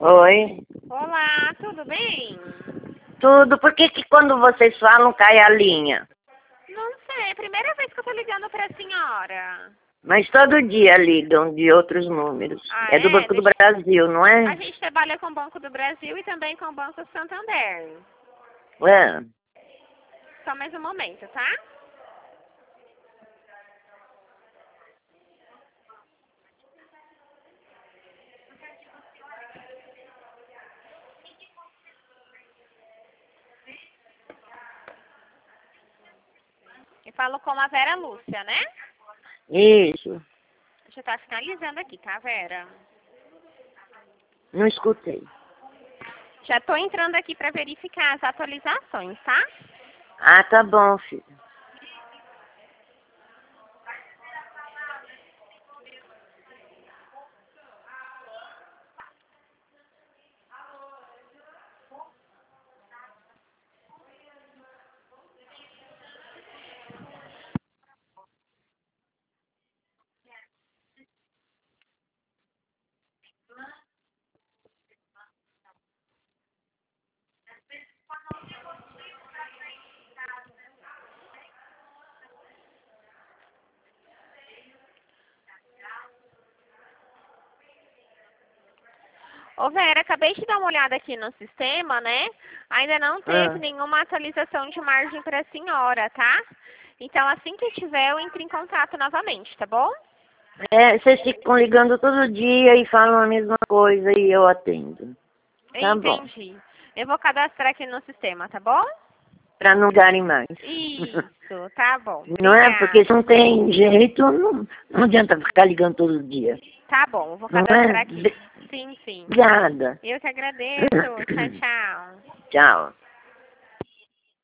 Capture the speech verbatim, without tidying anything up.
Oi. Olá, tudo bem? Tudo. Por que que quando vocês falam cai a linha? Não sei, é a primeira vez que eu tô ligando pra senhora. Mas todo dia ligam de outros números. Ah, É do é? Banco do Deixa... Brasil, não A é? gente trabalha com o Banco do Brasil e também com o Banco Santander. Ué. Só mais um momento, tá? Eu falo com a Vera Lúcia, né? Isso. Deixa eu estar finalizando aqui, tá, Vera? Não escutei. Já tô entrando aqui pra verificar as atualizações, tá? Ah, tá bom, filho. Ô Vera, acabei de dar uma olhada aqui no sistema, né? Ainda não teve Ah. nenhuma atualização de margem para a senhora, tá? Então, assim que tiver, eu entro em contato novamente, tá bom? É, vocês ficam ligando todo dia e falam a mesma coisa e eu atendo. Tá bom. Entendi. Eu vou cadastrar aqui no sistema, tá bom? Pra não darem mais. Isso, tá bom. Não é? Porque se Obrigada. não tem jeito, não, não adianta ficar ligando todo dia. Tá bom, eu vou Não cadastrar é? aqui. Sim, sim. Obrigada. Eu que agradeço. Tchau, tchau. Tchau.